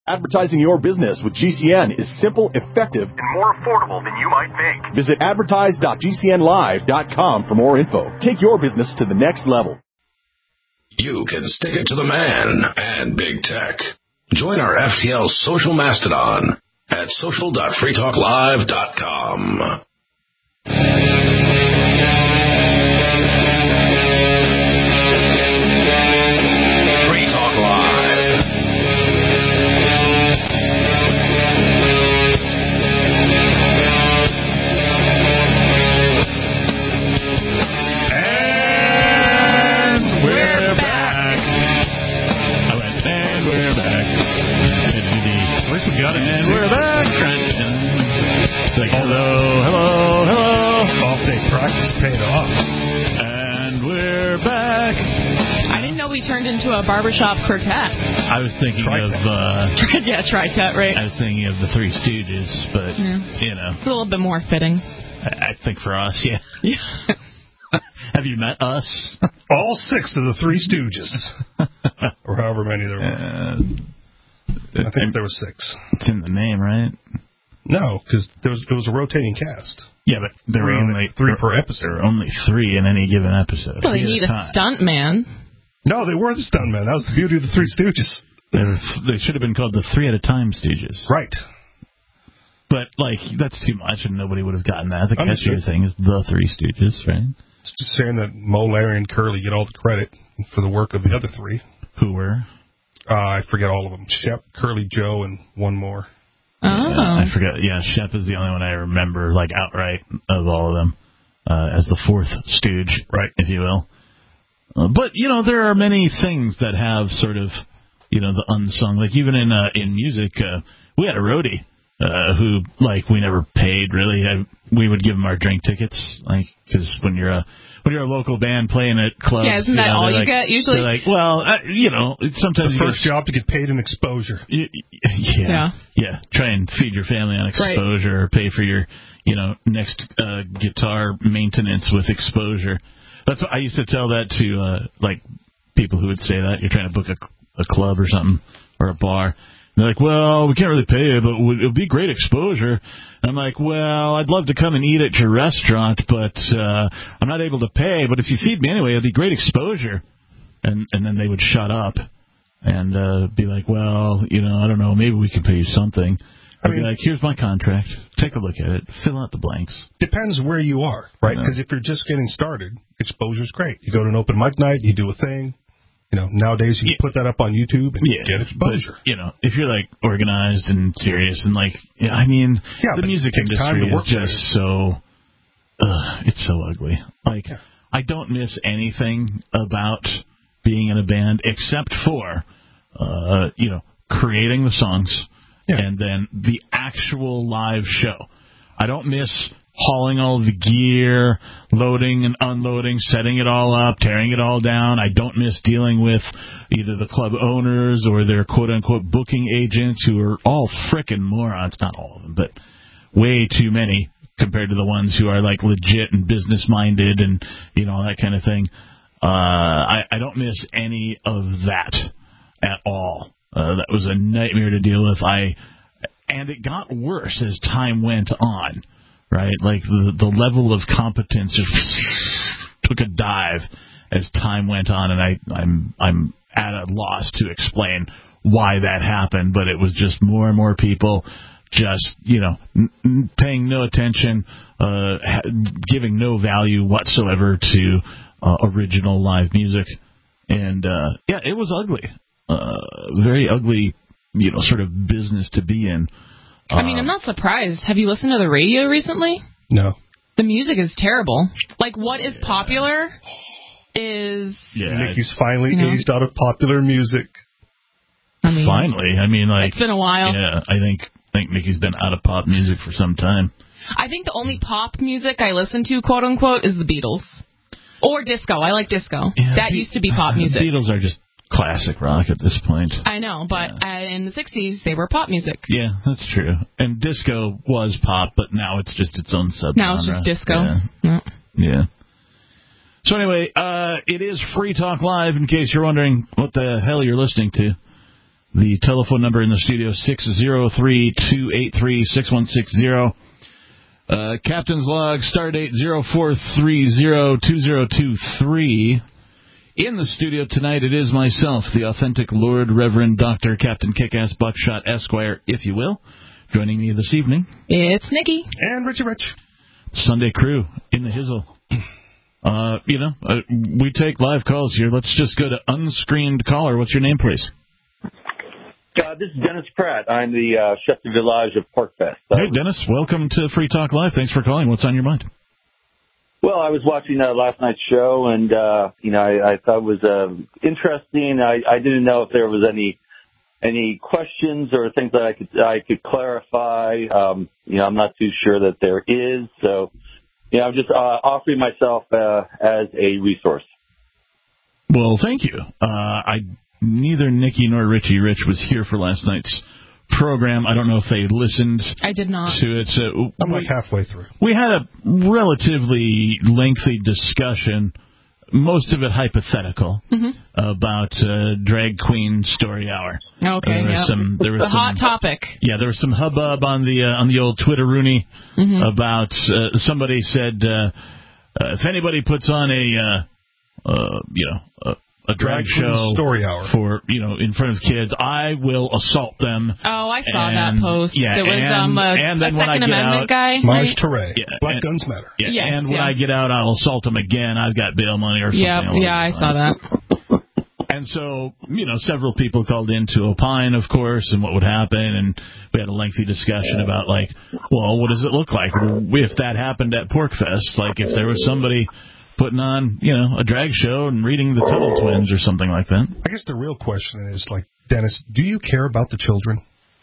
Advertising your business with GCN is simple, effective, and more affordable than you might think. Visit advertise.gcnlive.com for more info. Take your business to the next level. You can stick it to the man and big tech. Join our FTL social mastodon at social.freetalklive.com. Free Talk Live. And we're back. I went, and we're back. At least we got it. And we're back. Like, hello. All-day practice paid off. And we're back. I didn't know we turned into a barbershop quartet. I was thinking of... Tri-Tet, right? I was thinking of the Three Stooges, but, you know. It's a little bit more fitting. I think for us, yeah. Have you met us? All 6 of the Three Stooges. Or however many there were. I think there were 6. It's in the name, right? No, because it was a rotating cast. Yeah, but there were only 3 per episode. There were only 3 in any given episode. Well, they need a stunt man. No, they were the stunt men. That was the beauty of the Three Stooges. They should have been called the 3 at a time Stooges. Right. But, like, that's too much, and nobody would have gotten that. The catchier thing is the Three Stooges, right? It's just saying that Mo, Larry, and Curly get all the credit for the work of the other 3. Who were? I forget all of them. Shep, Curly, Joe, and one more. Oh. Yeah, I forget. Yeah, Shep is the only one I remember, like, outright of all of them, as the 4th Stooge, right, if you will. But, you know, there are many things that have sort of, you know, the unsung. Like, even in music, we had a roadie who, like, we never paid, really. We would give him our drink tickets, like, because when you're a local band playing at clubs... Yeah, isn't that all you get, usually? They're like, well, you know, sometimes... The first job to get paid in exposure. Yeah. Try and feed your family on exposure, or pay for your, you know, next guitar maintenance with exposure. That's what I used to tell that to, like, people who would say that. You're trying to book a club or something, or a bar. They're like, well, we can't really pay you, but it'll be great exposure. And I'm like, well, I'd love to come and eat at your restaurant, but I'm not able to pay. But if you feed me anyway, it'll be great exposure. And then they would shut up and be like, well, you know, I don't know, maybe we can pay you something. I'd be like, here's my contract. Take a look at it. Fill out the blanks. Depends where you are, right? Because if you're just getting started, exposure's great. You go to an open mic night, you do a thing. You know, nowadays you can put that up on YouTube and get exposure. But, you know, if you're, like, organized and serious and, like, I mean, the music industry is just so, it's so ugly. Like, I don't miss anything about being in a band except for, you know, creating the songs and then the actual live show. I don't miss hauling all the gear, loading and unloading, setting it all up, tearing it all down. I don't miss dealing with either the club owners or their quote-unquote booking agents who are all frickin' morons. Not all of them, but way too many compared to the ones who are, like, legit and business-minded and, you know, that kind of thing. I don't miss any of that at all. That was a nightmare to deal with. And it got worse as time went on. Right, like the level of competence just took a dive as time went on, and I'm at a loss to explain why that happened. But it was just more and more people just, you know, paying no attention, giving no value whatsoever to original live music, and it was ugly, very ugly, you know, sort of business to be in. I mean, I'm not surprised. Have you listened to the radio recently? No. The music is terrible. Like, what is popular is... Nikki's finally aged out of popular music. I mean, finally. I mean, like... It's been a while. Yeah, I think Nikki's been out of pop music for some time. I think the only pop music I listen to, quote-unquote, is the Beatles. Or disco. I like disco. Yeah, that used to be pop music. The Beatles are just classic rock at this point. I know, but in the 60s, they were pop music. Yeah, that's true. And disco was pop, but now it's just its own subgenre. Now it's just disco. Yeah. So anyway, it is Free Talk Live, in case you're wondering what the hell you're listening to. The telephone number in the studio, 603-283-6160. Captain's log, stardate 0430-2023. In the studio tonight, it is myself, the authentic Lord Reverend Dr. Captain Kickass Buckshot Esquire, if you will. Joining me this evening, it's Nikki. And Richie Rich. Sunday crew in the hizzle. We take live calls here. Let's just go to unscreened caller. What's your name, please? This is Dennis Pratt. I'm the chef de village of PorcFest. Hey, Dennis. Welcome to Free Talk Live. Thanks for calling. What's on your mind? Well, I was watching last night's show, and I thought it was interesting. I didn't know if there was any questions or things that I could clarify. I'm not too sure that there is. So, I'm just offering myself as a resource. Well, thank you. Neither Nikki nor Richie Rich was here for last night's program. I don't know if they listened. I did not. To it. I'm like halfway through. We had a relatively lengthy discussion, most of it hypothetical, about Drag Queen Story Hour. Okay, there was a hot topic. Yeah, there was some hubbub on the old Twitter-rooney about somebody said if anybody puts on a drag show Story Hour for in front of kids, I will assault them. Oh, I saw that post. Yeah, it was and then a when I Second get Amendment out, guy. Maj Touré. Yeah, Black Guns Matter. Yeah, yes, and when I get out, I'll assault them again. I've got bail money or something. Yeah, I saw that. And so, several people called in to opine, of course, and what would happen, and we had a lengthy discussion about, what does it look like if that happened at PorcFest? Like, if there was somebody putting on, a drag show and reading the Tuttle Twins or something like that. I guess the real question is, Dennis, do you care about the children?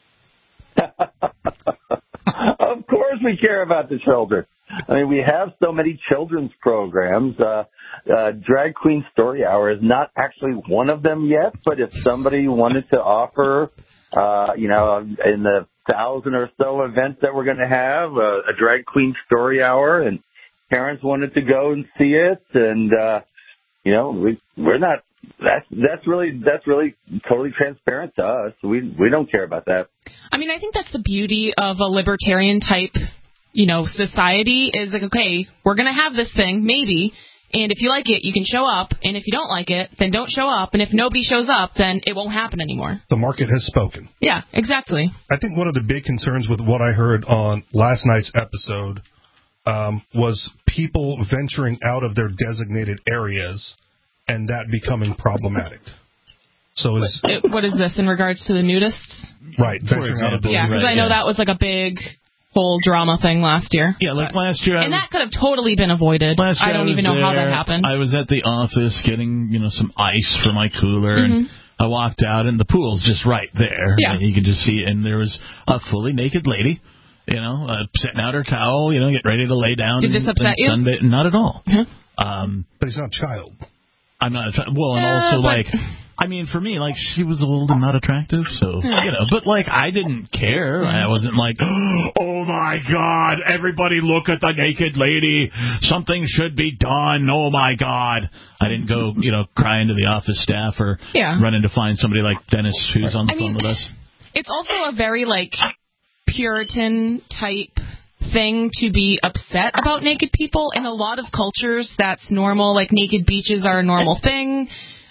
Of course we care about the children. I mean, we have so many children's programs. Drag Queen Story Hour is not actually one of them yet, but if somebody wanted to offer, in the 1,000 or so events that we're going to have, a Drag Queen Story Hour, and parents wanted to go and see it, and we're not. That's really totally transparent to us. We don't care about that. I mean, I think that's the beauty of a libertarian type, society is okay, we're going to have this thing, maybe, and if you like it, you can show up, and if you don't like it, then don't show up, and if nobody shows up, then it won't happen anymore. The market has spoken. Yeah, exactly. I think one of the big concerns with what I heard on last night's episode was people venturing out of their designated areas and that becoming problematic. So what is this in regards to the nudists? Right, venturing out of the because I know that was a big whole drama thing last year. Yeah, last year. And that could have totally been avoided. I don't even know how that happened. I was at the office getting, some ice for my cooler, and I walked out, and the pool's just right there. Yeah. You could just see, and there was a fully naked lady, setting out her towel, getting ready to lay down. Did this upset you? Sunday. Not at all. But he's not a child. I'm not a child. Well, and also, for me, she was old and not attractive, so, but, I didn't care. I wasn't oh, my God, everybody look at the naked lady. Something should be done. Oh, my God. I didn't go, crying to the office staff or run in to find somebody like Dennis who's on the phone with us. It's also a very, Puritan type thing to be upset about naked people. In a lot of cultures, that's normal. Naked beaches are a normal thing.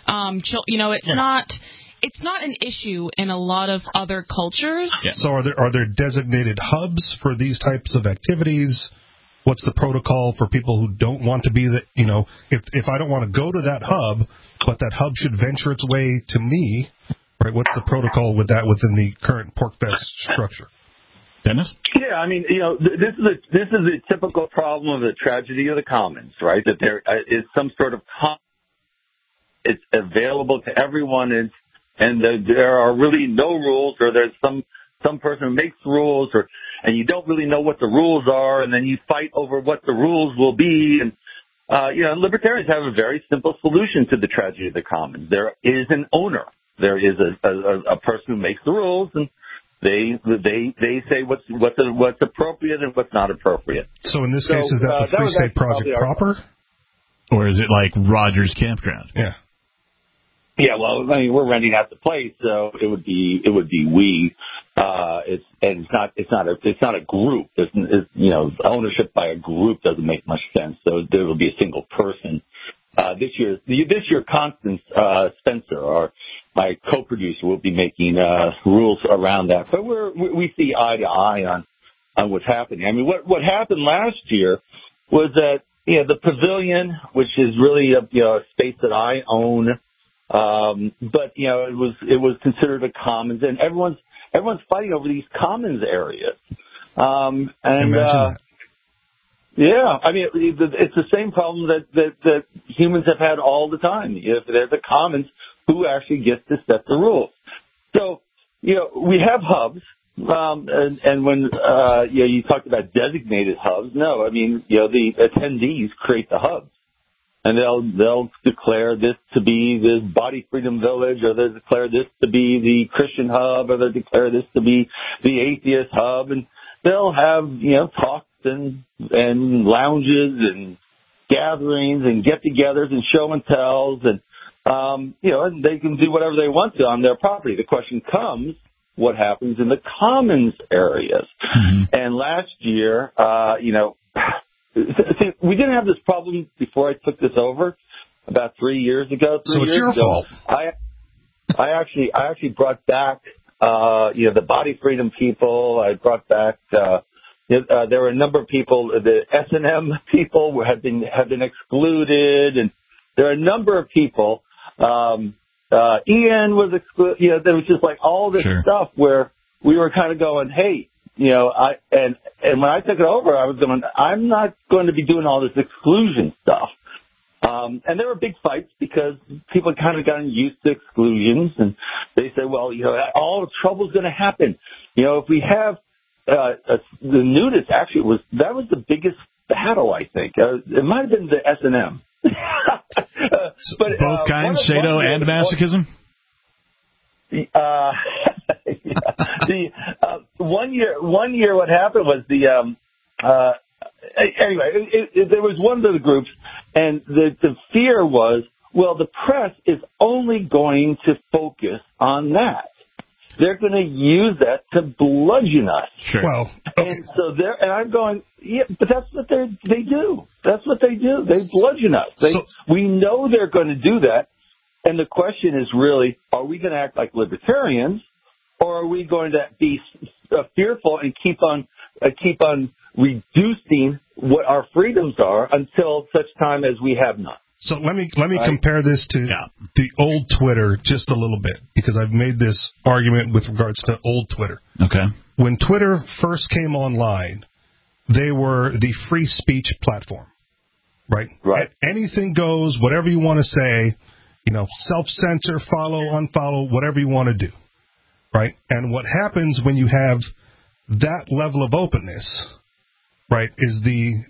It's not an issue in a lot of other cultures. Yeah. So are there designated hubs for these types of activities? What's the protocol for people who don't want to be if I don't want to go to that hub, but that hub should venture its way to me, right? What's the protocol with that within the current PorcFest structure? Dennis? Yeah, this is a typical problem of the tragedy of the commons, right? That there is some sort of it's available to everyone, and there are really no rules, or there's some person who makes rules, and you don't really know what the rules are, and then you fight over what the rules will be. And libertarians have a very simple solution to the tragedy of the commons. There is an owner. There is a person who makes the rules, and they say what's appropriate and what's not appropriate. So in this case, is that the Free State Project proper? Or is it like Rogers Campground? Yeah. Yeah, well, I mean, we're renting out the place, so it would be we. It's not a group. Ownership by a group doesn't make much sense. So there will be a single person. This year, Constance Spencer, my co-producer, will be making rules around that. But we see eye to eye on what's happening. I mean, what happened last year was that the pavilion, which is really a space that I own. But it was considered a commons, and everyone's fighting over these commons areas. Imagine that. Yeah, I mean it's the same problem that humans have had all the time. If there's a commons, who actually gets to set the rules? So we have hubs, and when you talked about designated hubs, no, I mean the attendees create the hubs. And they'll declare this to be this Body Freedom Village, or they'll declare this to be the Christian hub, or they'll declare this to be the atheist hub, and they'll have talks and lounges and gatherings and get-togethers and show and tells, and and they can do whatever they want to on their property. The question comes, what happens in the commons areas? Mm-hmm. And last year, see, we didn't have this problem before I took this over about 3 years ago. So it's your fault. I actually brought back the Body Freedom people. I brought back there were a number of people. The S&M people have been excluded, and there are a number of people. Ian was excluded. There was just like all this stuff where we were kind of going, hey. And when I took it over, I was going, I'm not going to be doing all this exclusion stuff. And there were big fights because people had kind of gotten used to exclusions, and they said, well, all the trouble's going to happen. If we have the nudists, actually, that was the biggest battle, I think. It might have been the S&M. But both kinds, Shado and masochism? One year, what happened was there was one of the groups, and the fear was, well, the press is only going to focus on that. They're going to use that to bludgeon us. Sure. Well, okay. And I'm going, yeah, but that's what they do. That's what they do. They bludgeon us. We know they're going to do that. And the question is really, are we going to act like libertarians, or are we going to be fearful and keep on reducing what our freedoms are until such time as we have none? So let me compare this to the old Twitter just a little bit, because I've made this argument with regards to old Twitter. Okay. When Twitter first came online, they were the free speech platform, right? Right. Anything goes, whatever you want to say, self-censor, follow, unfollow, whatever you want to do, right? And what happens when you have that level of openness, right, is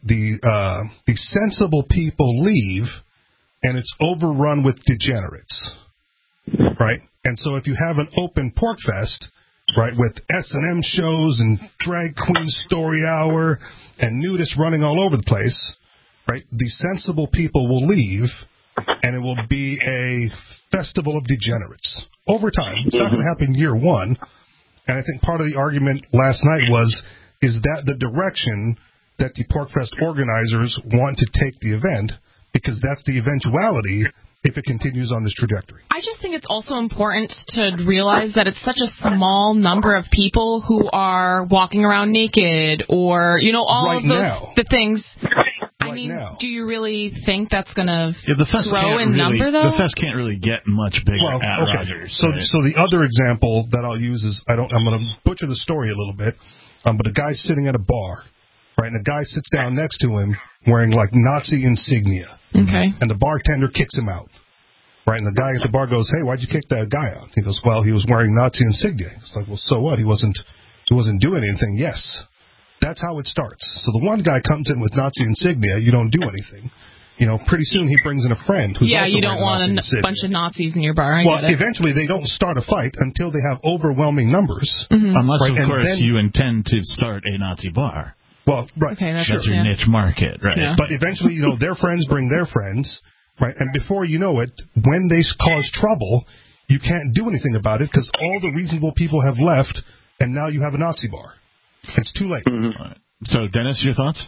the sensible people leave, and it's overrun with degenerates, right? And so if you have an open pork fest, right, with S&M shows and drag queen story hour and nudists running all over the place, right, the sensible people will leave, and it will be a festival of degenerates over time. It's not going to happen year one. And I think part of the argument last night is that the direction that the PorcFest organizers want to take the event, because that's the eventuality if it continues on this trajectory. I just think it's also important to realize that it's such a small number of people who are walking around naked, or, all of the things. I mean, do you really think that's going to grow in number, though? The fest can't really get much bigger at Rogers. So the other example that I'll use is, I'm going to butcher the story a little bit, but a guy's sitting at a bar, right, and a guy sits down next to him wearing, like, Nazi insignia. Okay. And the bartender kicks him out, right, and the guy at the bar goes, hey, why'd you kick that guy out? He goes, well, he was wearing Nazi insignia. It's like, well, so what? He wasn't doing anything. Yes. That's how it starts. So the one guy comes in with Nazi insignia, you don't do anything. Pretty soon he brings in a friend who's also you don't want a bunch of Nazis in your bar. Eventually they don't start a fight until they have overwhelming numbers. Mm-hmm. Unless, of course, you intend to start a Nazi bar. Well, right. Okay, that's your niche market, right? Yeah. But eventually, their friends bring their friends, Right, and before you know it, when they cause trouble, you can't do anything about it because all the reasonable people have left, and now you have a Nazi bar. It's too late. Mm-hmm. Right. So, Dennis, your thoughts?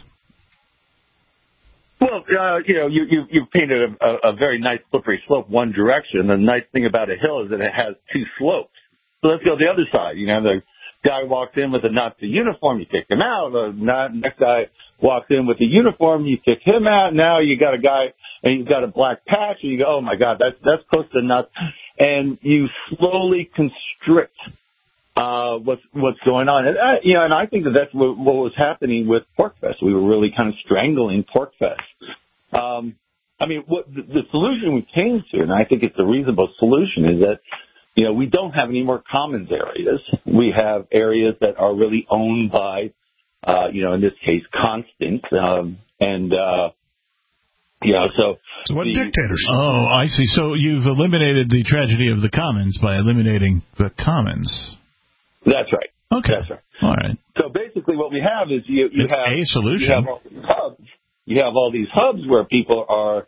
Well, you've painted a very nice slippery slope one direction. The nice thing about a hill is that it has two slopes. So let's go the other side. The guy walks in with a Nazi uniform, you kick him out. The next guy walks in with a uniform, you kick him out. Now you got a guy and he's got a black patch, and you go, oh my God, that's close to nuts. And you slowly constrict what's going on. And I think that's what was happening with PorcFest. We were really kind of strangling PorcFest. What the solution we came to, and I think it's a reasonable solution, is that we don't have any more commons areas. We have areas that are really owned by, in this case, Constance, So what dictators? Oh, I see. So you've eliminated the tragedy of the commons by eliminating the commons. That's right. Okay. That's right. All right. So basically what we have is you have a solution. You have all these hubs. You have all these hubs where people are,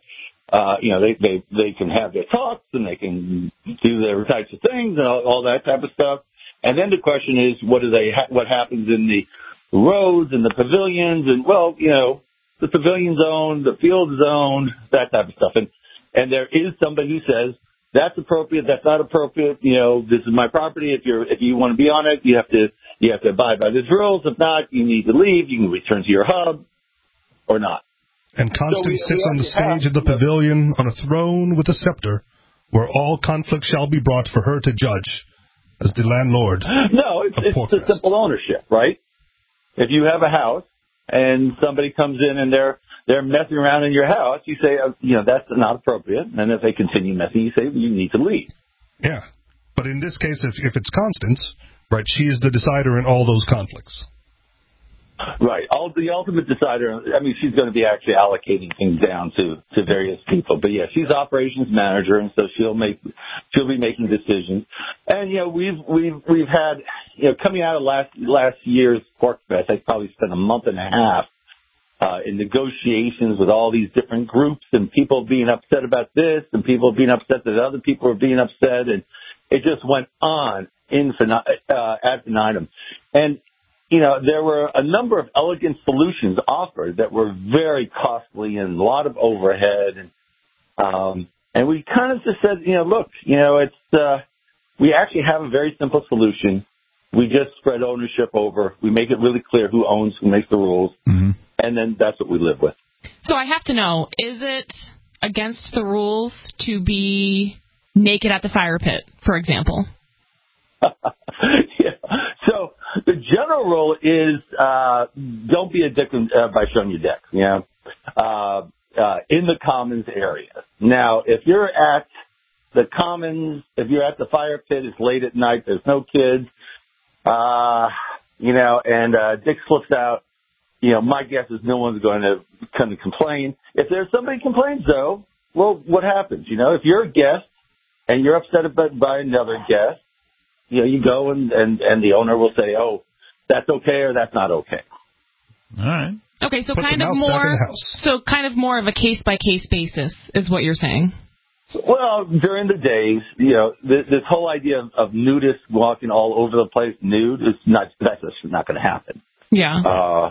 they can have their talks and they can do their types of things and all that type of stuff. And then the question is, what happens in the roads and the pavilions? And the pavilion's owned, the field's owned, that type of stuff. And there is somebody who says, that's appropriate, that's not appropriate, this is my property. If you want to be on it, you have to abide by these rules. If not, you need to leave. You can return to your hub or not. And Constance sits on the stage of the pavilion on a throne with a scepter, where all conflict shall be brought for her to judge as the landlord. No, it's a simple ownership, right? If you have a house and somebody comes in and they're messing around in your house, you say, that's not appropriate. And if they continue messing, you say, you need to leave. Yeah. But in this case, if it's Constance, right, she is the decider in all those conflicts. Right. The ultimate decider, she's going to be actually allocating things down to various people. But yeah, she's operations manager, and so she'll be making decisions. And, we've had, coming out of last year's PorcFest, I probably spent a month and a half in negotiations with all these different groups and people being upset about this and people being upset that other people were being upset. And it just went on ad infinitum. And, there were a number of elegant solutions offered that were very costly and a lot of overhead. And we kind of just said, look, we actually have a very simple solution. We just spread ownership over. We make it really clear who owns, who makes the rules. Mm-hmm. And then that's what we live with. So I have to know, is it against the rules to be naked at the fire pit, for example? Yeah. So the general rule is don't be a dick by showing your dick, in the commons area. Now, if you're at the commons, if you're at the fire pit, it's late at night, there's no kids, and Dick slips out, my guess is no one's going to come to complain. If there's somebody complains, though, well, what happens? If you're a guest and you're upset by another guest, you go and the owner will say, oh, that's okay or that's not okay. All right. Okay, so kind of more of a case-by-case basis is what you're saying. Well, during the days, this whole idea of nudists walking all over the place nude that's just not going to happen. Yeah.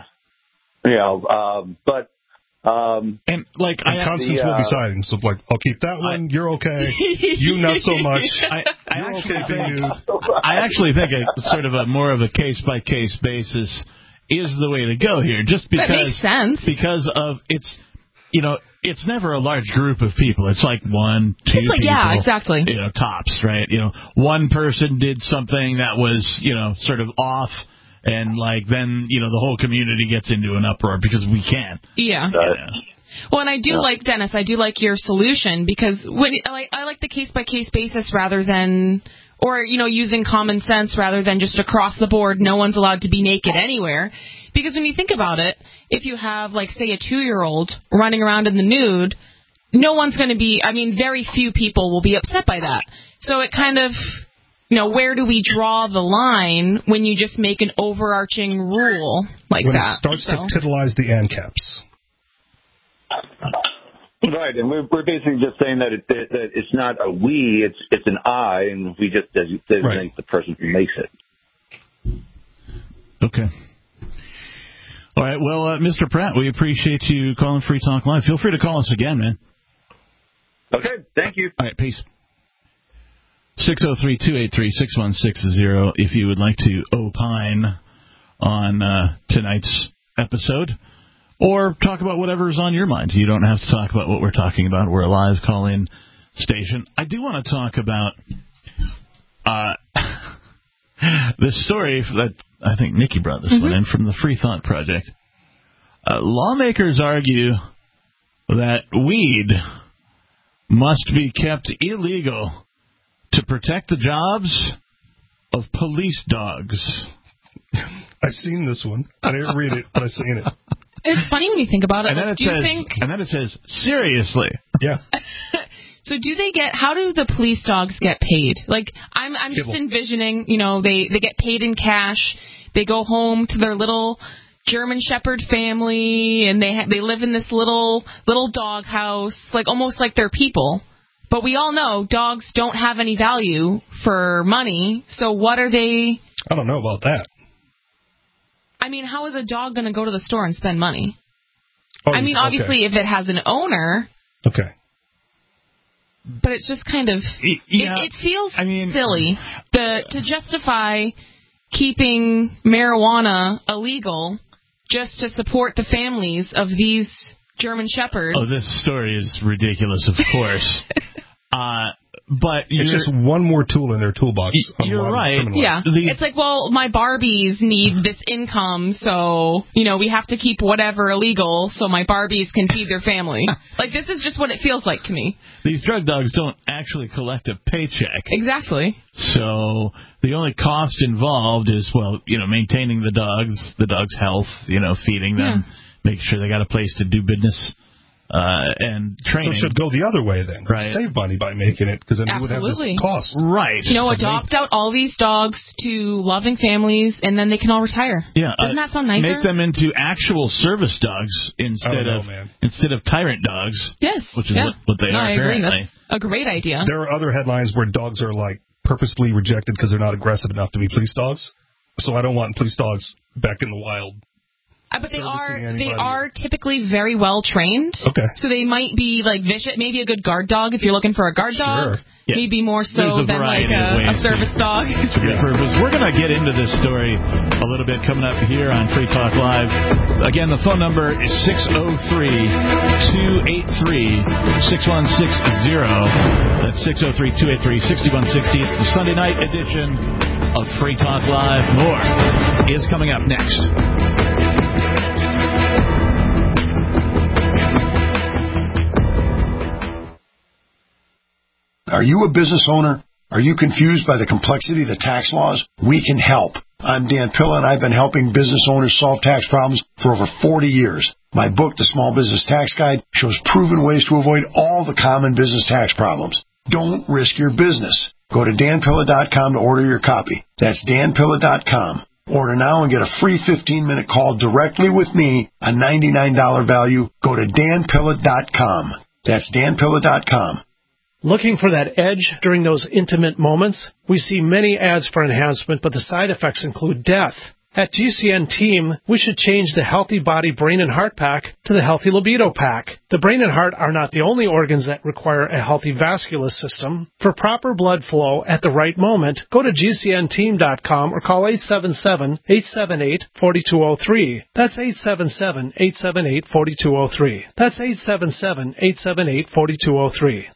And Constance will be siding, so I'll keep that one. You're okay. You not so much. You're okay being nude. I actually think sort of more of a case by case basis is the way to go here, just because that makes sense. Because of it's never a large group of people. It's like 1, 2 people. Yeah, exactly. Tops, right? One person did something that was sort of off. And then the whole community gets into an uproar because we can. Yeah. Well, and I do like Dennis. I do like your solution because I like the case by case basis rather than, or using common sense rather than just across the board. No one's allowed to be naked anywhere, because when you think about it, if you have say a 2-year-old running around in the nude, no one's going to be. Very few people will be upset by that. So it kind of. Where do we draw the line when you just make an overarching rule like when that? When it starts to titilize the ANCAPs. Right, and we're basically just saying that it's not a we, it's an I, and we just designate the person who makes it. Okay. All right, well, Mr. Pratt, we appreciate you calling Free Talk Live. Feel free to call us again, man. Okay, thank you. All right, peace. 603-283-6160 if you would like to opine on tonight's episode or talk about whatever's on your mind. You don't have to talk about what we're talking about. We're a live call-in station. I do want to talk about this story that I think Nikki brought this one in from the Free Thought Project. Lawmakers argue that weed must be kept illegal to protect the jobs of police dogs. I've seen this one. I didn't read it, but I've seen it. It's funny when you think about it. And then it says, seriously. Yeah. So how do the police dogs get paid? Like, I'm just envisioning, they get paid in cash. They go home to their little German Shepherd family, and they live in this little dog house, like almost like they're people. But we all know dogs don't have any value for money, so what are they? I don't know about that. I mean, how is a dog going to go to the store and spend money? Oh, obviously, if it has an owner. Okay. But it's just kind of, it feels silly to justify keeping marijuana illegal just to support the families of these German Shepherds. Oh, this story is ridiculous, of course. But it's just one more tool in their toolbox. You're right. Yeah. It's like, well, my Barbies need this income, so, we have to keep whatever illegal so my Barbies can feed their family. Like, this is just what it feels like to me. These drug dogs don't actually collect a paycheck. Exactly. So the only cost involved is, maintaining the dog's health, feeding them, make sure they got a place to do business. And training. So it should go the other way then. Right. Save money by making it, because then you would have this cost. Right. Adopt out all these dogs to loving families, and then they can all retire. Yeah. Doesn't that sound nicer? Make them into actual service dogs instead of tyrant dogs. Yes. Which is what they are, I apparently. agree. That's a great idea. There are other headlines where dogs are, purposely rejected because they're not aggressive enough to be police dogs. So I don't want police dogs back in the wild. But they are typically very well trained. Okay. So they might be vicious. Maybe a good guard dog if you're looking for a guard dog. Yeah. Maybe more so than a service dog. Purpose. We're going to get into this story a little bit coming up here on Free Talk Live. Again, the phone number is 603-283-6160. That's 603-283-6160. It's the Sunday night edition of Free Talk Live. More is coming up next. Are you a business owner? Are you confused by the complexity of the tax laws? We can help. I'm Dan Pilla, and I've been helping business owners solve tax problems for over 40 years. My book, The Small Business Tax Guide, shows proven ways to avoid all the common business tax problems. Don't risk your business. Go to danpilla.com to order your copy. That's danpilla.com. Order now and get a free 15-minute call directly with me, a $99 value. Go to danpilla.com. That's danpilla.com. Looking for that edge during those intimate moments? We see many ads for enhancement, but the side effects include death. At GCN Team, we should change the Healthy Body, Brain, and Heart Pack to the Healthy Libido Pack. The brain and heart are not the only organs that require a healthy vascular system. For proper blood flow at the right moment, go to GCNteam.com or call 877-878-4203. That's 877-878-4203. That's 877-878-4203.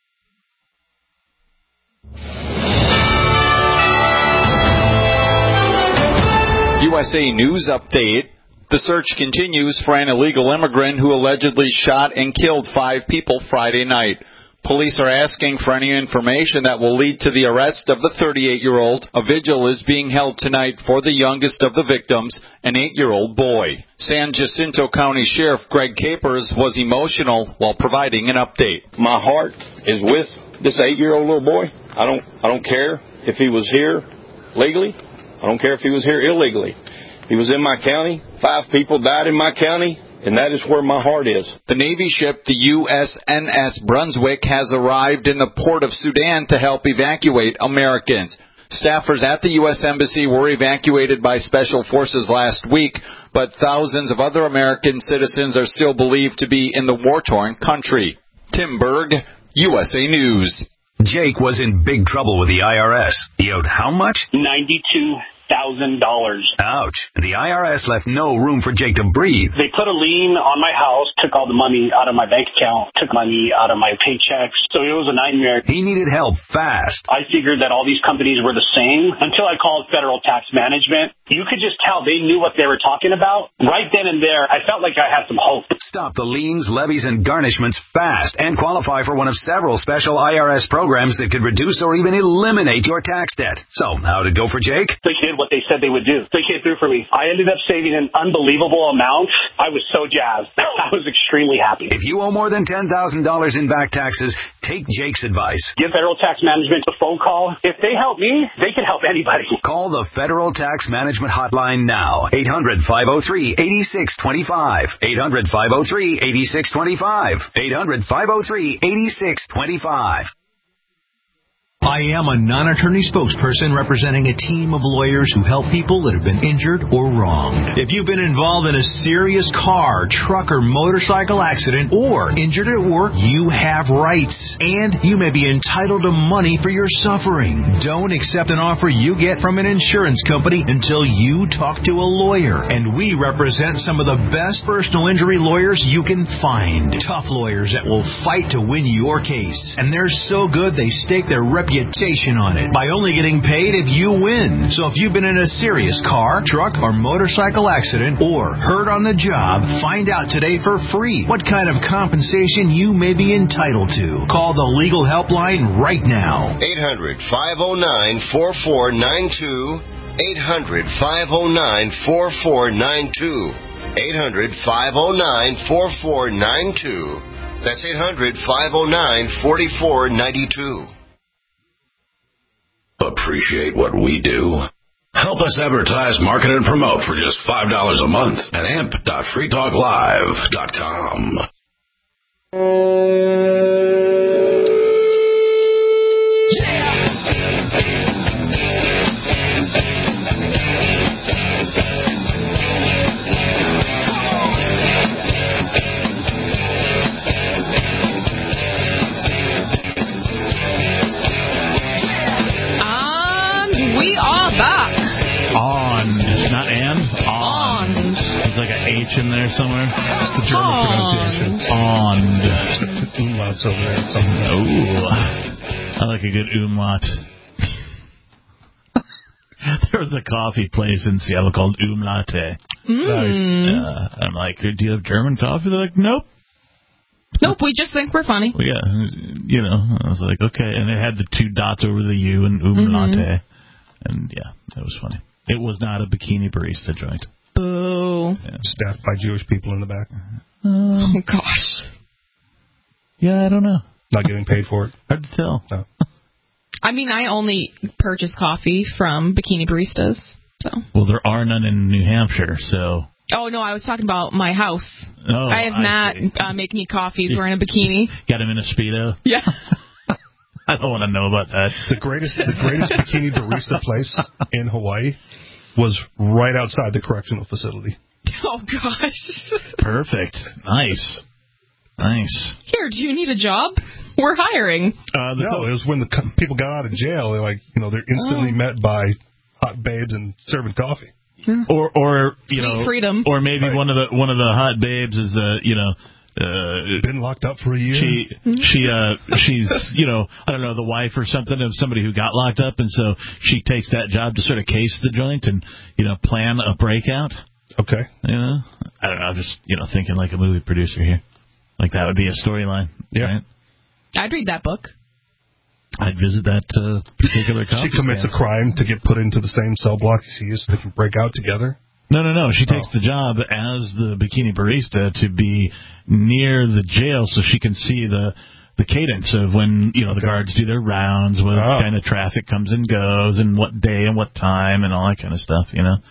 USA News Update. The search continues for an illegal immigrant who allegedly shot and killed 5 people Friday night. Police are asking for any information that will lead to the arrest of the 38-year-old. A vigil is being held tonight for the youngest of the victims, an 8-year-old boy. San Jacinto County Sheriff Greg Capers was emotional while providing an update. My heart is with this 8-year-old little boy. I don't care if he was here legally. I don't care if he was here illegally. He was in my county. 5 people died in my county, and that is where my heart is. The Navy ship, the USNS Brunswick, has arrived in the port of Sudan to help evacuate Americans. Staffers at the U.S. Embassy were evacuated by special forces last week, but thousands of other American citizens are still believed to be in the war-torn country. Tim Berg, USA News. Jake was in big trouble with the IRS. He owed how much? $92,000. Ouch. The IRS left no room for Jake to breathe. They put a lien on my house, took all the money out of my bank account, took money out of my paychecks. So it was a nightmare. He needed help fast. I figured that all these companies were the same until I called Federal Tax Management. You could just tell they knew what they were talking about. Right then and there, I felt like I had some hope. Stop the liens, levies, and garnishments fast and qualify for one of several special IRS programs that could reduce or even eliminate your tax debt. So, how'd it go for Jake? They did what they said they would do. They came through for me. I ended up saving an unbelievable amount. I was so jazzed. I was extremely happy. If you owe more than $10,000 in back taxes, take Jake's advice. Give Federal Tax Management a phone call. If they help me, they can help anybody. Call the Federal Tax Management Hotline now. 800-503-8625. 800-503-8625. 800-503-8625. I am a non-attorney spokesperson representing a team of lawyers who help people that have been injured or wronged. If you've been involved in a serious car, truck, or motorcycle accident, or injured at work, you have rights, and you may be entitled to money for your suffering. Don't accept an offer you get from an insurance company until you talk to a lawyer. And we represent some of the best personal injury lawyers you can find. Tough lawyers that will fight to win your case. And they're so good they stake their reputation on it by only getting paid if you win. So if you've been in a serious car, truck, or motorcycle accident or hurt on the job, find out today for free what kind of compensation you may be entitled to. Call the legal helpline right now. 800-509-4492. 800-509-4492. 800-509-4492. That's 800-509-4492. Appreciate what we do? Help us advertise, market, and promote for just $5 a month at amp.freetalklive.com. H in there somewhere. It's the German pronunciation. Umlauts over there. Oh, I like a good umlaut. There was a coffee place in Seattle called Umlatte. Nice. I'm like, do you have German coffee? They're like, nope. Nope, we just think we're funny. Well, yeah, you know, I was like, okay. And it had the 2 dots over the U and Umlatte. Mm-hmm. And, yeah, that was funny. It was not a bikini barista joint. Boo. Yeah. Staffed by Jewish people in the back. Oh, gosh. Yeah, I don't know. Not getting paid for it. Hard to tell. No. I mean, I only purchase coffee from bikini baristas. So. Well, there are none in New Hampshire, so... Oh, no, I was talking about my house. Oh, I have Matt make me coffees wearing a bikini. Got him in a Speedo? Yeah. I don't want to know about that. The greatest bikini barista place in Hawaii was right outside the correctional facility. Oh, gosh. Perfect. Nice. Here, do you need a job? We're hiring. No, it was when the people got out of jail. They're instantly met by hot babes and serving coffee. Or Sweet freedom. Or maybe right. one of the hot babes is been locked up for a year. She's I don't know, the wife or something of somebody who got locked up, and so she takes that job to sort of case the joint and plan a breakout. Okay. I don't know. I'm just thinking like a movie producer here. Like that would be a storyline. Yeah. Right? I'd read that book. I'd visit that particular coffee She commits stand. a crime to get put into the same cell block as he is so they can break out together? No. She takes the job as the bikini barista to be near the jail so she can see the cadence of when, the guards do their rounds, what kind of traffic comes and goes, and what day and what time and all that kind of stuff,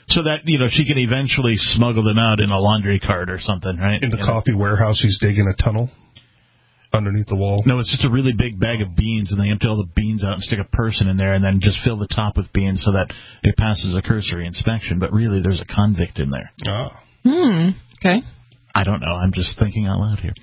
So that, she can eventually smuggle them out in a laundry cart or something, right? In the coffee warehouse, he's digging a tunnel underneath the wall. No, it's just a really big bag of beans, and they empty all the beans out and stick a person in there and then just fill the top with beans so that it passes a cursory inspection. But really, there's a convict in there. Oh. Okay. I don't know. I'm just thinking out loud here.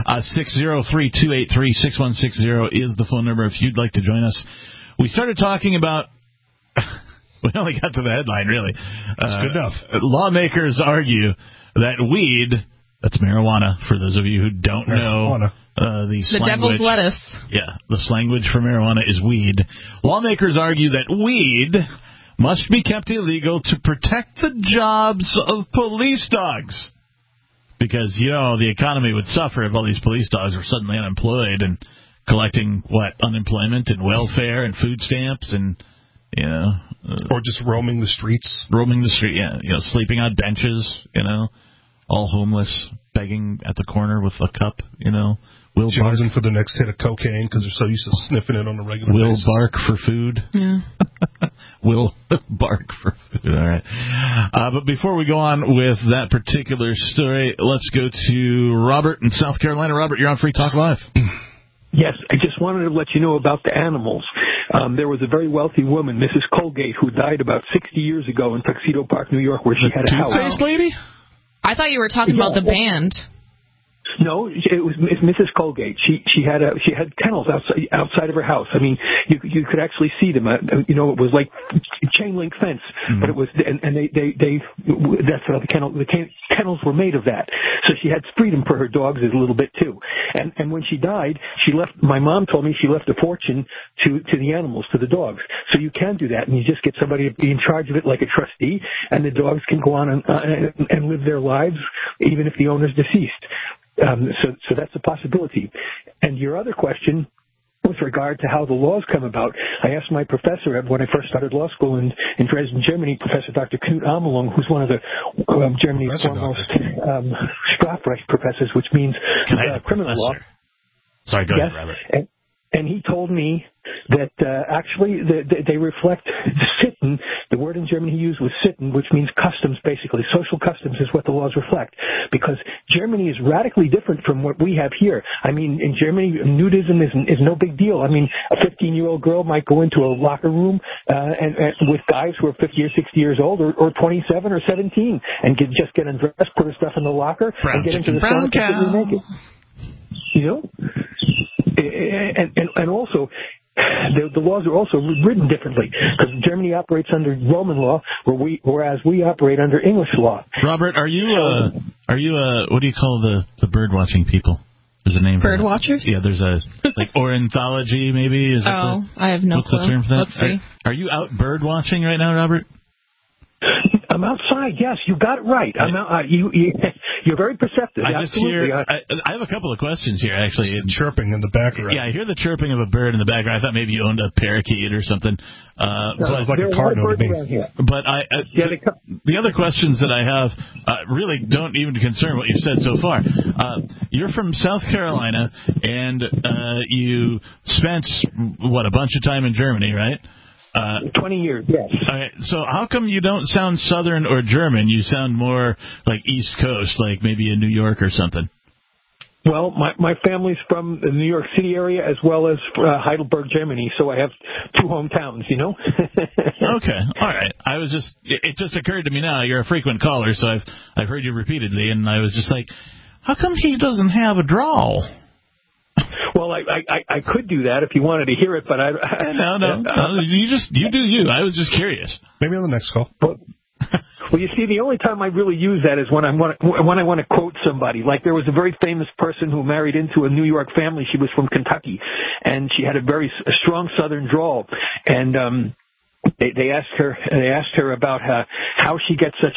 603-283-6160 is the phone number if you'd like to join us. We started talking about... We only got to the headline, really. That's good enough. Lawmakers argue that weed... That's marijuana, for those of you who don't know. The devil's lettuce. Yeah, the language for marijuana is weed. Lawmakers argue that weed must be kept illegal to protect the jobs of police dogs. Because, the economy would suffer if all these police dogs were suddenly unemployed and collecting, unemployment and welfare and food stamps and, or just roaming the streets. Sleeping on benches, all homeless, begging at the corner with a cup, Will jonesing for the next hit of cocaine because they're so used to sniffing it on a regular basis. Will bark for food. Yeah. Will bark for food. All right. But before we go on with that particular story, let's go to Robert in South Carolina. Robert, you're on Free Talk Live. Yes, I just wanted to let you know about the animals. There was a very wealthy woman, Mrs. Colgate, who died about 60 years ago in Tuxedo Park, New York, where she had a house. Toothpaste lady? I thought you were talking about the band. No, it's Mrs. Colgate. She had kennels outside of her house. I mean, you could actually see them. It was like chain link fence, but it was and they that's how the kennels were made of that. So she had freedom for her dogs a little bit too. And when she died, my mom told me she left a fortune to the animals, to the dogs. So you can do that, and you just get somebody to be in charge of it like a trustee, and the dogs can go on and live their lives even if the owner's deceased. So that's a possibility. And your other question, with regard to how the laws come about, I asked my professor when I first started law school in Dresden, Germany, Professor Dr. Knut Amelung, who's one of the Germany's foremost Strafrecht professors, which means criminal law. Sorry, go ahead, Robert. And he told me that actually they reflect Sitten. The word in German he used was Sitten, which means customs, basically. Social customs is what the laws reflect. Because Germany is radically different from what we have here. I mean, in Germany, nudism is no big deal. I mean, a 15-year-old girl might go into a locker room and with guys who are 50 or 60 years old or 27 or 17 and just get undressed, put her stuff in the locker, and get into the sauna completely naked. And also, the laws are also written differently because Germany operates under Roman law, whereas we operate under English law. Robert, are you what do you call the bird watching people? There's a name for bird watchers? Yeah, there's a ornithology maybe. I have no clue. What's the term for that? Let's see. Are you out bird watching right now, Robert? I'm outside. Yes, you got it right. I'm out. You're very perceptive. I just hear. I have a couple of questions here, actually. Chirping in the background. Yeah, I hear the chirping of a bird in the background. I thought maybe you owned a parakeet or something. Sounds like a cardinal to me. But the other questions that I have really don't even concern what you've said so far. You're from South Carolina, and you spent a bunch of time in Germany, right? 20 years, yes. Okay, so how come you don't sound Southern or German? You sound more like East Coast, like maybe in New York or something. Well, my family's from the New York City area as well as Heidelberg, Germany, so I have two hometowns, Okay, all right. It just occurred to me now, you're a frequent caller, so I've heard you repeatedly, and I was just like, how come he doesn't have a drawl? Well, I could do that if you wanted to hear it, but No. You do you. I was just curious. Maybe on the next call. Well, you see, the only time I really use that is when I want to quote somebody. Like there was a very famous person who married into a New York family. She was from Kentucky, and she had a strong Southern drawl, and They asked her about how she gets such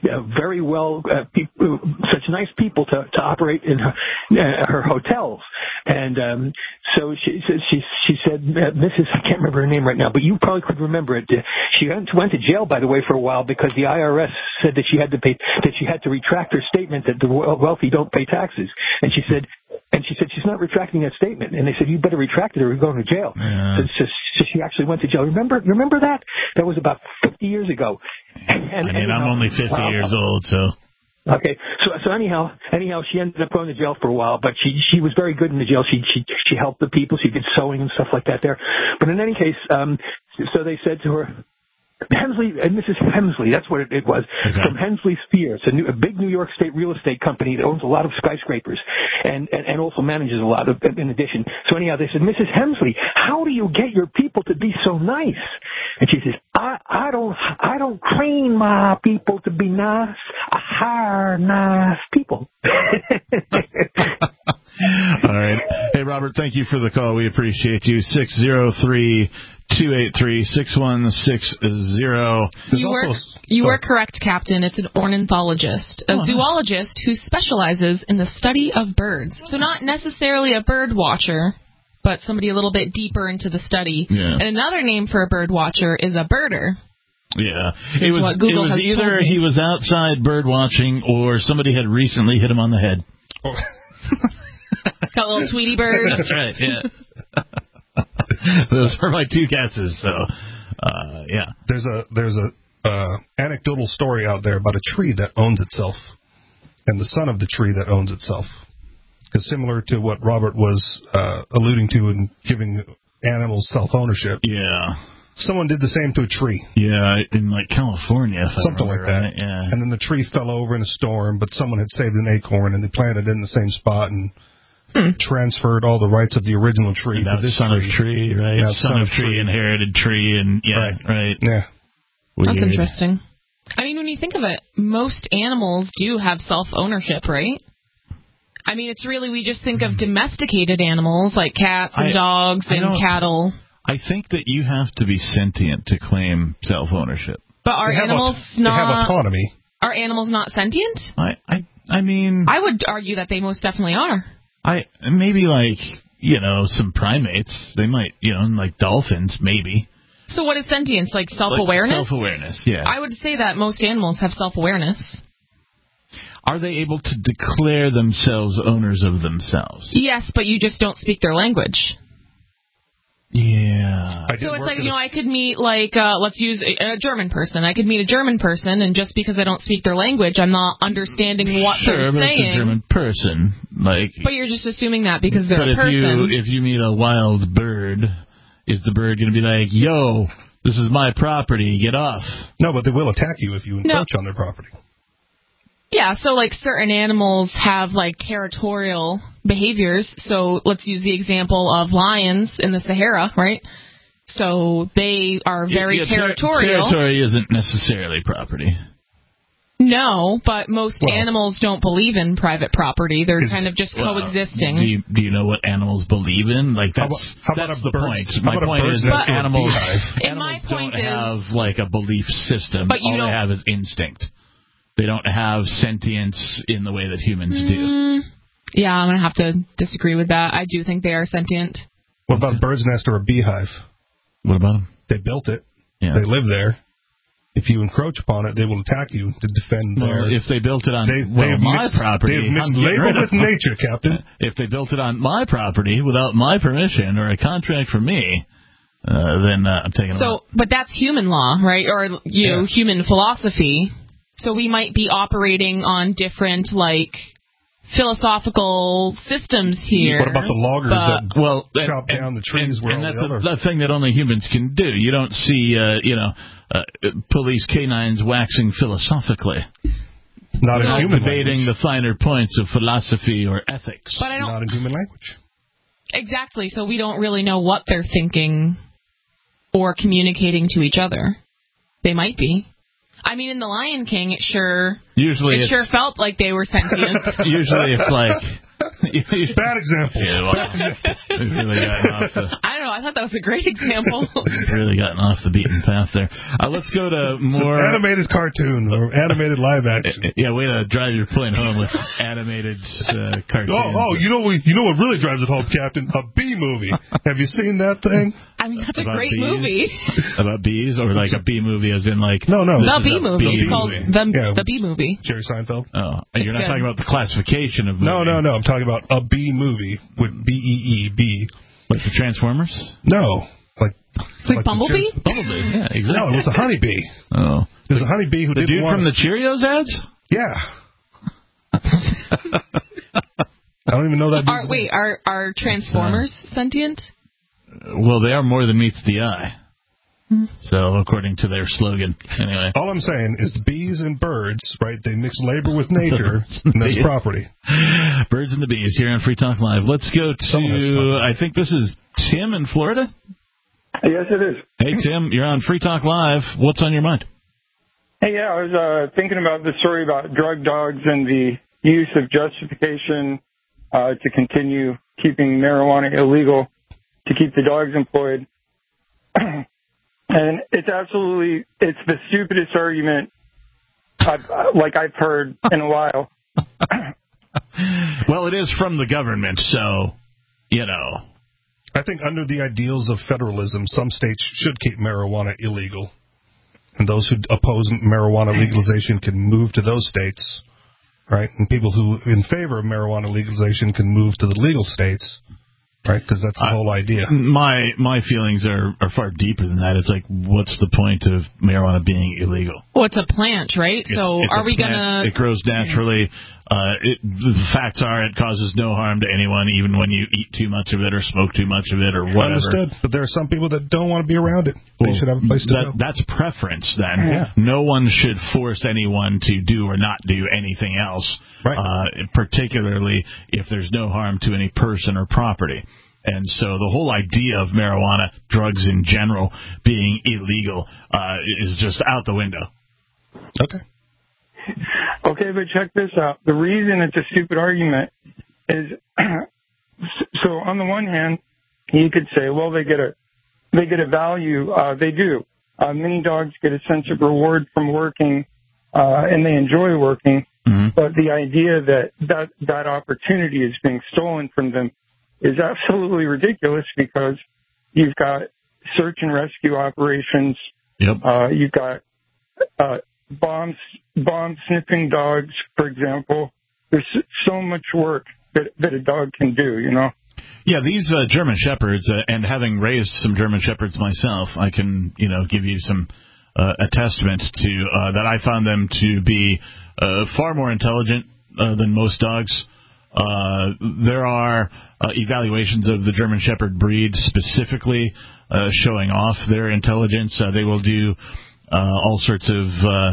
such nice people to operate in her hotels, and so she said, Mrs. I can't remember her name right now, but you probably could remember it. She went to jail, by the way, for a while because the IRS said that she had to retract her statement that the wealthy don't pay taxes, and she said she's not retracting that statement, and they said you better retract it or you're going to jail. Yeah. So she actually went to jail. Remember that? That was about 50 years ago. I'm only 50 years old, so. Okay, so anyhow, she ended up going to jail for a while, but she was very good in the jail. She helped the people. She did sewing and stuff like that there. But in any case, so they said to her, Mrs. Hemsley, that's what it was, from Hensley Spears, a big New York State real estate company that owns a lot of skyscrapers and also manages a lot of, in addition. So anyhow, they said, Mrs. Hemsley, how do you get your people to be so nice? And she says, I don't train my people to be nice. I hire nice people. All right. Hey, Robert, thank you for the call. We appreciate you. 603-283-6160. You were correct, Captain. It's an ornithologist, a zoologist who specializes in the study of birds. So not necessarily a bird watcher, but somebody a little bit deeper into the study. Yeah. And another name for a bird watcher is a birder. Yeah. It was either he was outside bird watching or somebody had recently hit him on the head. Got a little Tweety bird. That's right, yeah. Those are my two guesses, so, yeah. There's a anecdotal story out there about a tree that owns itself and the son of the tree that owns itself. Because similar to what Robert was alluding to in giving animals self-ownership. Yeah. Someone did the same to a tree. Yeah, in like California. Something like that. Right? Yeah. And then the tree fell over in a storm, but someone had saved an acorn and they planted it in the same spot and transferred all the rights of the original tree to this son tree. Of tree, right? Now son of tree, inherited tree, and right. Yeah. Weird. That's interesting. I mean, when you think of it, most animals do have self-ownership, right? I mean, it's really, we just think of domesticated animals like cats and dogs and cattle. I think that you have to be sentient to claim self-ownership. But are animals not... They have autonomy. Are animals not sentient? I mean... I would argue that they most definitely are. Maybe like, some primates. They might, like dolphins, maybe. So what is sentience? Like self-awareness? Like self-awareness, yeah. I would say that most animals have self-awareness. Are they able to declare themselves owners of themselves? Yes, but you just don't speak their language. Yeah. So it's like, I could meet, let's use a German person. I could meet a German person, and just because I don't speak their language, I'm not understanding what they're saying. It's a German person. But you're just assuming that because they're a person. But if you meet a wild bird, is the bird going to be like, yo, this is my property, get off? No, but they will attack you if you encroach on their property. Yeah, so certain animals have territorial behaviors. So let's use the example of lions in the Sahara, right? So they are very territorial. Territory isn't necessarily property. No, but most animals don't believe in private property. They're kind of just coexisting. Do you know what animals believe in? That's the point. My point is that animals don't have a belief system. But all they have is instinct. They don't have sentience in the way that humans do. Yeah, I'm going to have to disagree with that. I do think they are sentient. What about a bird's nest or a beehive? What about them? They built it. Yeah. They live there. If you encroach upon it, they will attack you to defend their... If they built it on my property... They've mislabeled with nature, Captain. If they built it on my property without my permission or a contract from me, then I'm taking it off. But that's human law, right? Or, human philosophy. So we might be operating on different, philosophical systems here. What about the loggers that chop down the trees? And that's a thing that only humans can do. You don't see, police canines waxing philosophically. Not in human debating language. The finer points of philosophy or ethics. But not in human language. Exactly. So we don't really know what they're thinking or communicating to each other. They might be. I mean, in The Lion King, it sure felt like they were sentient. Usually it's bad example. Yeah, well, really I don't know. I thought that was a great example. Really gotten off the beaten path there. Let's go to more animated cartoon or animated live action. Yeah, way to drive your point home with animated cartoon. You know what really drives it home, Captain? A bee movie. Have you seen that thing? I mean, that's a great movie. About bees, or a bee movie, as in no, the bee movie. It's called the Bee Movie. Jerry Seinfeld. Oh, you're not talking about the classification of movie. No. I'm talking about a bee movie with B-E-E, bee. Like the Transformers? No. Like Bumblebee? Bumblebee, yeah, exactly. No, it was a honeybee. Oh. It was a honeybee who the didn't dude want from the Cheerios ads? Yeah. I don't even know that. Are Transformers sentient? Well, they are more than meets the eye. So, according to their slogan, anyway. All I'm saying is bees and birds, right? They mix labor with nature, and that's property. Birds and the bees here on Free Talk Live. Let's go to, I think this is Tim in Florida? Yes, it is. Hey, Tim, you're on Free Talk Live. What's on your mind? Hey, yeah, I was thinking about the story about drug dogs and the use of justification to continue keeping marijuana illegal to keep the dogs employed. And it's the stupidest argument I've heard in a while. Well, it is from the government, so, you know. I think under the ideals of federalism, some states should keep marijuana illegal. And those who oppose marijuana legalization can move to those states, right? And people who in favor of marijuana legalization can move to the legal states. Right, because that's the whole idea. My feelings are far deeper than that. It's like, what's the point of marijuana being illegal? Well, it's a plant, right? So are we going to... It grows naturally. The facts are it causes no harm to anyone, even when you eat too much of it or smoke too much of it or whatever. Understood. But there are some people that don't want to be around it. They should have a place to go. That's preference, then. Yeah. No one should force anyone to do or not do anything else, particularly if there's no harm to any person or property. And so the whole idea of marijuana, drugs in general, being illegal is just out the window. Okay. Okay, but check this out. The reason it's a stupid argument is, so on the one hand, you could say, well, they get a value. They do. Many dogs get a sense of reward from working, and they enjoy working. Mm-hmm. But the idea that opportunity is being stolen from them is absolutely ridiculous, because you've got search and rescue operations. Yep. You've got bomb sniffing dogs, for example. There's so much work that a dog can do, you know. Yeah, these German Shepherds, and having raised some German Shepherds myself, I can, give you some attestment to that. I found them to be far more intelligent than most dogs. There are evaluations of the German Shepherd breed specifically showing off their intelligence. They will do all sorts of,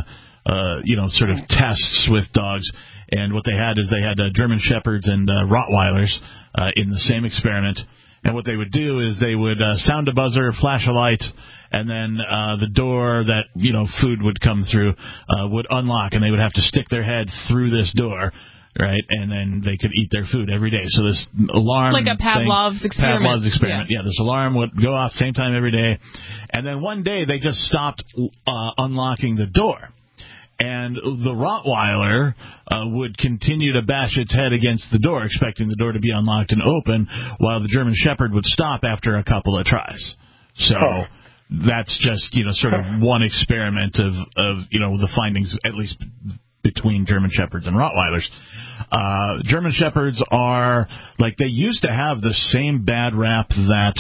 sort of tests with dogs. And what they had is they had German Shepherds and Rottweilers in the same experiment. And what they would do is they would sound a buzzer, flash a light, and then the door that, food would come through would unlock, and they would have to stick their head through this door, right? And then they could eat their food every day. So this alarm... Like a Pavlov's experiment. Yeah, this alarm would go off same time every day. And then one day they just stopped unlocking the door. And the Rottweiler would continue to bash its head against the door, expecting the door to be unlocked and open, while the German Shepherd would stop after a couple of tries. So that's just, sort of one experiment of the findings, at least between German Shepherds and Rottweilers. German Shepherds are, they used to have the same bad rap that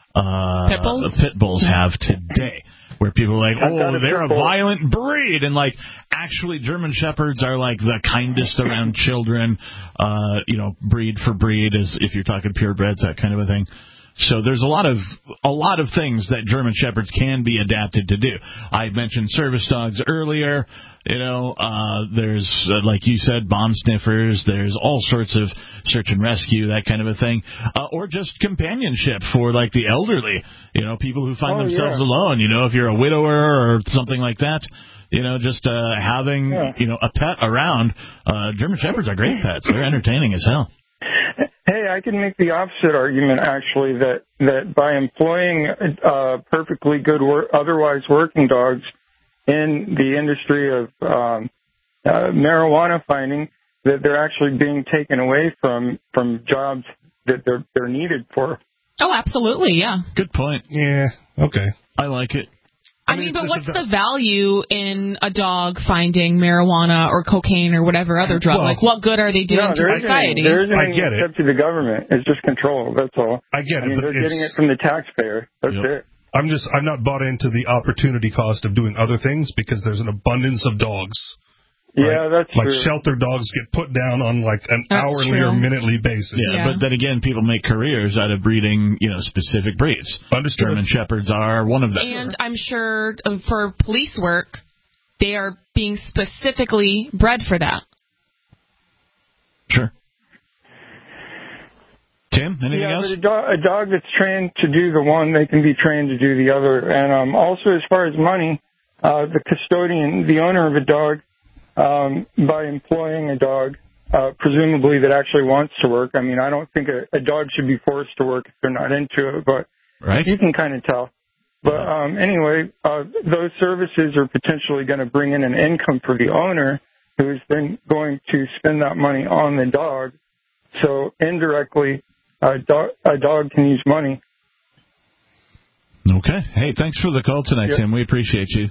pit bulls have today. Where people are like, they're a violent breed. And, actually German Shepherds are, the kindest around children, breed for breed, as if you're talking purebreds, that kind of a thing. So there's a lot of things that German Shepherds can be adapted to do. I mentioned service dogs earlier. There's, like you said, bomb sniffers. There's all sorts of search and rescue, that kind of a thing. Or just companionship for, the elderly. People who find themselves alone. If you're a widower or something like that. Just having, a pet around. German Shepherds are great pets. They're entertaining as hell. Hey, I can make the opposite argument, actually, that by employing perfectly good, otherwise working dogs in the industry of marijuana finding, that they're actually being taken away from jobs that they're needed for. Oh, absolutely, yeah. Good point. Yeah, okay. I like it. I mean, but what's the value in a dog finding marijuana or cocaine or whatever other drug? What good are they doing to society? There isn't any up to the government. It's just control. That's all. I get it. They're getting it from the taxpayer. That's it. I'm not bought into the opportunity cost of doing other things because there's an abundance of dogs. Yeah, that's like true. shelter dogs get put down on like an hourly or minutely basis. Yeah, but then again, people make careers out of breeding, specific breeds. Understood. German Shepherds are one of them. And I'm sure for police work, they are being specifically bred for that. Sure. Tim, anything else? But a dog that's trained to do the one, they can be trained to do the other. And also, as far as money, the custodian, the owner of a dog, by employing a dog, presumably that actually wants to work. I mean, I don't think a dog should be forced to work if they're not into it, but you can kind of tell. But anyway, those services are potentially going to bring in an income for the owner, who is then going to spend that money on the dog. So indirectly, a dog can use money. Okay. Hey, thanks for the call tonight, Tim. We appreciate you.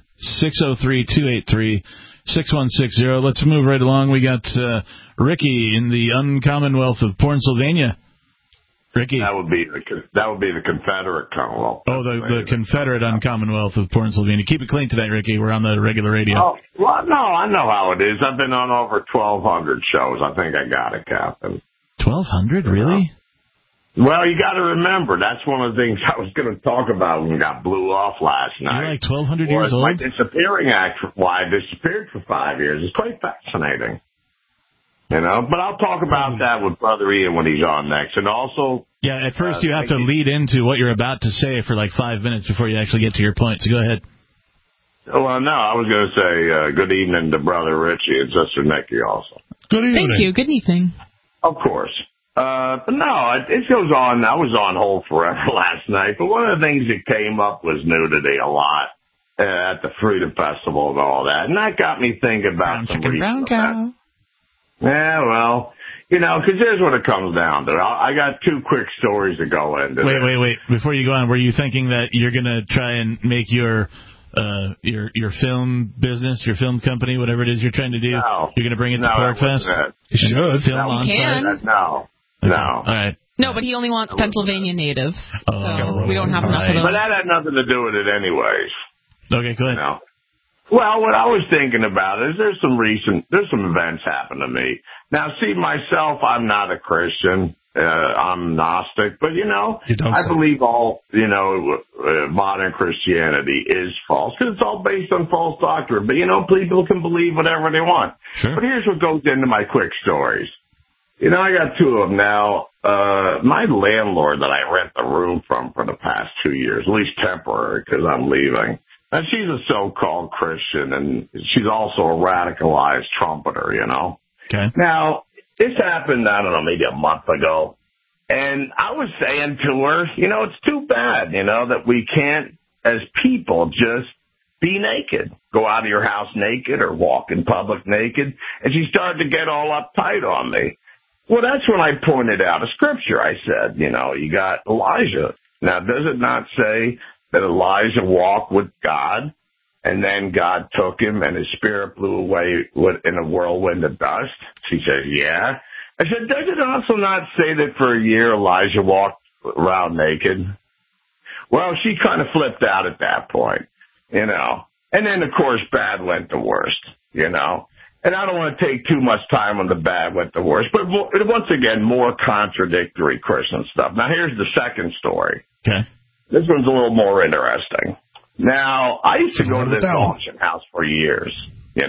603-283-6160. Let's move right along. We got Ricky in the Uncommonwealth of Pennsylvania. Ricky. That would be the Confederate Commonwealth. Oh, the Confederate Uncommonwealth of Pennsylvania. Keep it clean tonight, Ricky. We're on the regular radio. Oh, well, no, I know how it is. I've been on over 1,200 shows. I think I got it, Captain. 1,200? Really? Well, you got to remember, that's one of the things I was going to talk about when we got blew off last night. You're like 1,200 years old? My disappearing act, why I disappeared for 5 years. It's quite fascinating. But I'll talk about that with Brother Ian when he's on next. And also... Yeah, at first you have to lead into what you're about to say for like 5 minutes before you actually get to your point. So go ahead. Well, no, I was going to say good evening to Brother Richie and Sister Nikki also. Good evening. Thank you. Good evening. Of course. But no, it goes on. I was on hold forever last night. But one of the things that came up was nudity a lot at the Freedom Festival and all that. And that got me thinking about some recent events. Yeah, well, because here's what it comes down to. I got two quick stories to go into. Wait. Before you go on, were you thinking that you're going to try and make your film business, your film company, whatever it is you're trying to do, you're going to bring it to PorcFest? You should. Film on site? No. Okay. No. All right. No, but he only wants Pennsylvania natives, so we don't have enough of those. But that had nothing to do with it anyways. Okay, go ahead. Well, what I was thinking about is there's some events happen to me. Now, see, myself, I'm not a Christian. I'm Gnostic, but I believe all, modern Christianity is false because it's all based on false doctrine. But, people can believe whatever they want. Sure. But here's what goes into my quick stories. I got two of them now. My landlord that I rent the room from for the past 2 years, at least temporary because I'm leaving. And she's a so-called Christian, and she's also a radicalized trumpeter, Okay. Now, this happened, I don't know, maybe a month ago. And I was saying to her, it's too bad, that we can't, as people, just be naked. Go out of your house naked or walk in public naked. And she started to get all uptight on me. Well, that's when I pointed out a scripture. I said, you got Elijah. Now, does it not say that Elijah walked with God and then God took him and his spirit blew away in a whirlwind of dust? She said, yeah. I said, does it also not say that for a year Elijah walked around naked? Well, she kind of flipped out at that point, And then, of course, bad went the worst, And I don't want to take too much time on the bad went the worst, but once again, more contradictory Christian stuff. Now, here's the second story. Okay. This one's a little more interesting. Now, I used to go to this auction house for years, and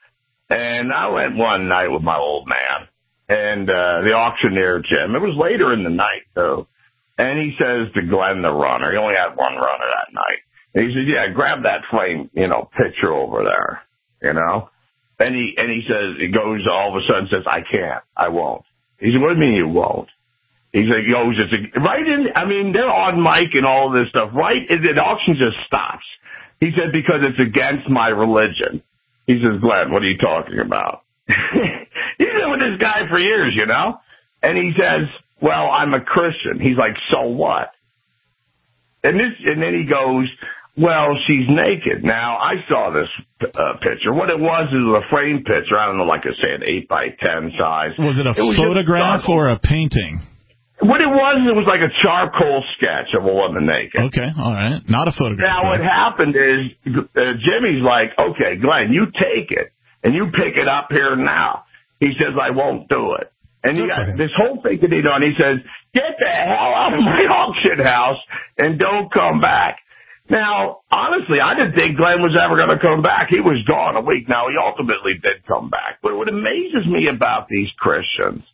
I went one night with my old man, and the auctioneer, Jim, it was later in the night, though, and he says to Glenn, the runner, he only had one runner that night, and he said, yeah, grab that frame, picture over there, And he says, he goes all of a sudden says, I can't, I won't. He said, what do you mean you won't? He said, they're on mic and all this stuff, right? The auction just stops. He said, because it's against my religion. He says, Glenn, what are you talking about? He's been with this guy for years, And he says, well, I'm a Christian. He's like, so what? And then he goes, well, she's naked. Now, I saw this picture. What it was is a frame picture. I don't know, like I say, an 8x10 size. Was it a photograph or a painting? What it was like a charcoal sketch of a woman naked. Okay, all right. Not a photograph. Now, what happened is Jimmy's like, okay, Glenn, you take it, and you pick it up here now. He says, I won't do it. And he got this whole thing that he done. He says, get the hell out of my auction house and don't come back. Now, honestly, I didn't think Glenn was ever going to come back. He was gone a week. Now, he ultimately did come back. But what amazes me about these Christians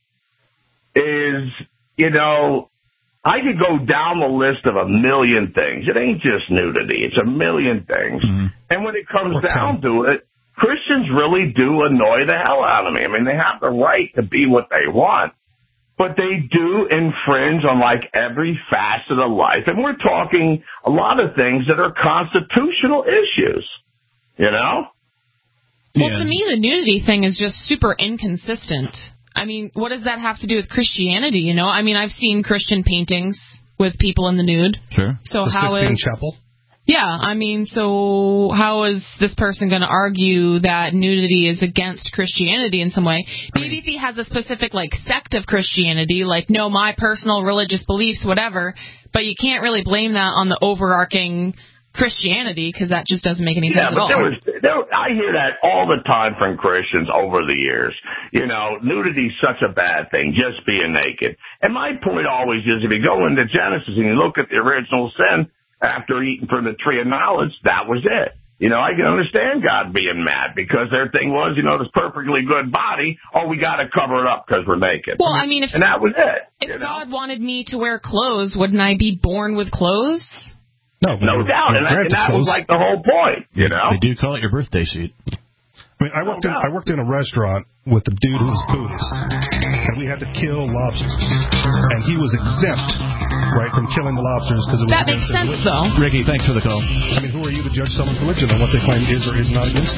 is, you know, I could go down the list of a million things. It ain't just nudity. It's a million things. Mm-hmm. And when it comes down to it, Christians really do annoy the hell out of me. I mean, they have the right to be what they want, but they do infringe on, like, every facet of life. And we're talking a lot of things that are constitutional issues, you know? Well, to me, the nudity thing is just super inconsistent. I mean, what does that have to do with Christianity, you know? I mean, I've seen Christian paintings with people in the nude. Sure. So the how Sistine is... Chapel? Yeah, I mean, so how is this person going to argue that nudity is against Christianity in some way? Maybe if he has a specific, like, sect of Christianity, like, no, my personal religious beliefs, whatever, but you can't really blame that on the overarching Christianity, because that just doesn't make any sense at all. I hear that all the time from Christians over the years. You know, nudity's such a bad thing, just being naked. And my point always is, if you go into Genesis and you look at the original sin, after eating from the tree of knowledge, that was it. You know, I can understand God being mad because their thing was, you know, this perfectly good body, we got to cover it up because we're naked. Well, I mean, and that was it. If God wanted me to wear clothes, wouldn't I be born with clothes? No doubt. And that was like the whole point, you know? They do call it your birthday suit. I mean, I worked in a restaurant with a dude who was Buddhist, and we had to kill lobsters, and he was exempt, right, from killing the lobsters because it was that makes sense, religion. though. Ricky, thanks for the call. I mean, who are you to judge someone's religion on what they claim is or is not against?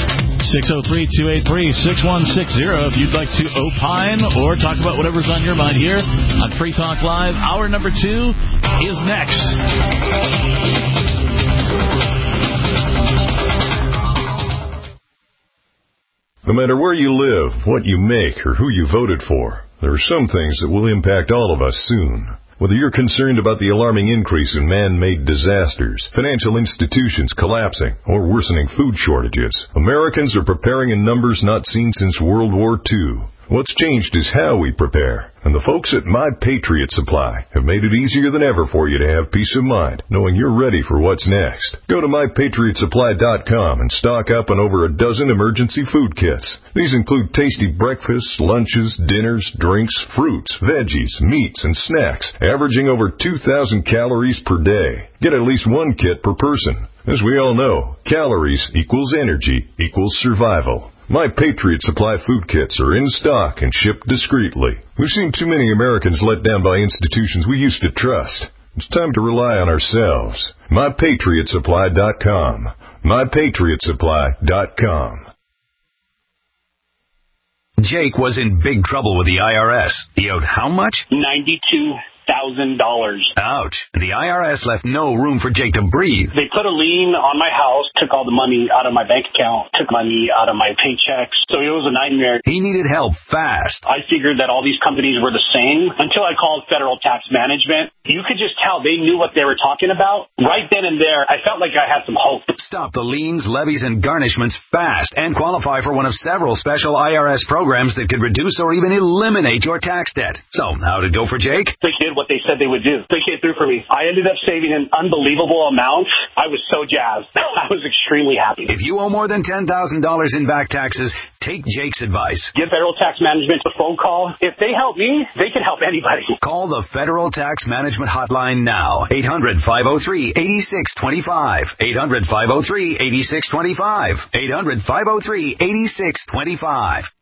603-283-6160 if you'd like to opine or talk about whatever's on your mind here on Free Talk Live. Hour number 2 is next. No matter where you live, what you make, or who you voted for, there are some things that will impact all of us soon. Whether you're concerned about the alarming increase in man-made disasters, financial institutions collapsing, or worsening food shortages, Americans are preparing in numbers not seen since World War II. What's changed is how we prepare. And the folks at My Patriot Supply have made it easier than ever for you to have peace of mind, knowing you're ready for what's next. Go to MyPatriotSupply.com and stock up on over a dozen emergency food kits. These include tasty breakfasts, lunches, dinners, drinks, fruits, veggies, meats, and snacks, averaging over 2,000 calories per day. Get at least one kit per person. As we all know, calories equals energy equals survival. My Patriot Supply food kits are in stock and shipped discreetly. We've seen too many Americans let down by institutions we used to trust. It's time to rely on ourselves. MyPatriotSupply.com. MyPatriotSupply.com. Jake was in big trouble with the IRS. He owed how much? $92,000. Ouch. The IRS left no room for Jake to breathe. They put a lien on my house, took all the money out of my bank account, took money out of my paychecks. So it was a nightmare. He needed help fast. I figured that all these companies were the same until I called Federal Tax Management. You could just tell they knew what they were talking about. Right then and there, I felt like I had some hope. Stop the liens, levies, and garnishments fast and qualify for one of several special IRS programs that could reduce or even eliminate your tax debt. So, how'd it go for Jake? They did what they said they would do. They came through for me. I ended up saving an unbelievable amount. I was so jazzed. I was extremely happy. If you owe more than $10,000 in back taxes, take Jake's advice. Give Federal Tax Management a phone call. If they help me, they can help anybody. Call the Federal Tax Management Hotline now. 800-503-8625. 800-503-8625. 800-503-8625.